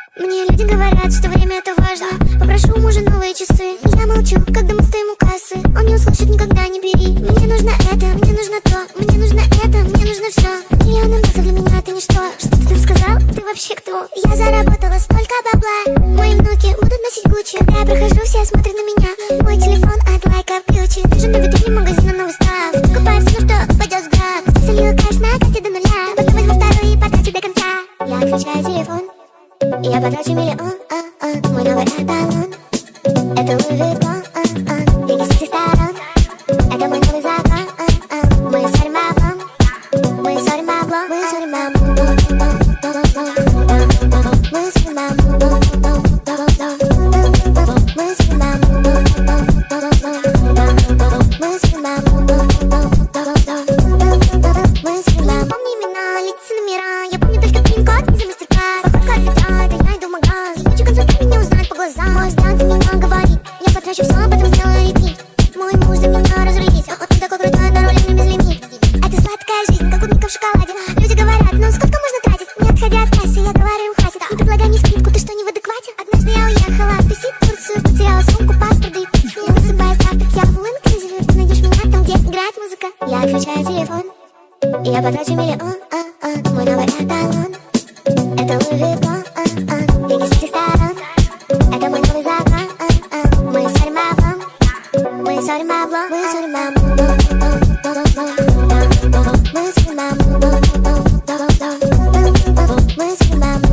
Мне люди говорят, что время это важно. Попрошу у мужа новые часы. Я молчу, когда мы стоим у кассы. Он не услышит, никогда не бери. Мне нужно это, мне нужно то. Мне нужно это, мне нужно все. Миллионы баксов для меня это ничто. Что ты там сказал? Ты вообще кто? Я заработала столько бабла. Мои внуки будут носить Гуччи. Когда я прохожу, все смотрят на меня. Мой телефон от лайков ключи. Ты же на витрине магазина новый став. Покупаю все, что упадет в граф. Солью кэш на карте до нуля. Потом возьму второй и потрачу до конца. Я отключаю телефон, и я потрачу миллион. Мой новый эталон — это Луи Виттон. Деньги с ресторан — это мой новый закон. Мы ссорим баблом, мы ссорим баблом, мы ссорим баблом, мы ссорим баблом, мы ссорим баблом. Помни имена, лица, номера. Я помню только пин-код и за мастер-класс. Походка от бедра, я иду в магаз. Хочу концерт, меня узнать по глазам. Мой станция меня говорит, я потрачу все, потом сделаю репит. Мой муж за меня разрулить. Он такой крутой, на руле без лимит. Это сладкая жизнь, как клубника в шоколаде. Люди говорят, ну сколько можно тратить? Не отходя от кассы, я говорю, им хватит. Не предлагай мне скидку, ты что, не в адеквате? Однажды я уехала тусить в Турцию, потеряла сумку, паспорт и не высыпая завтрак. Я в инклюзиве, ты найдешь меня там, где играет музыка. Я отключаю телефон, и я потрачу миллион. Мой новый эталон — это Луи Виттон. Деньги с ресторан — это мой новый закон. Мы ссорим баблом, мы ссорим баблом, мы ссорим баблом, мы ссорим баблом, мы ссорим баблом.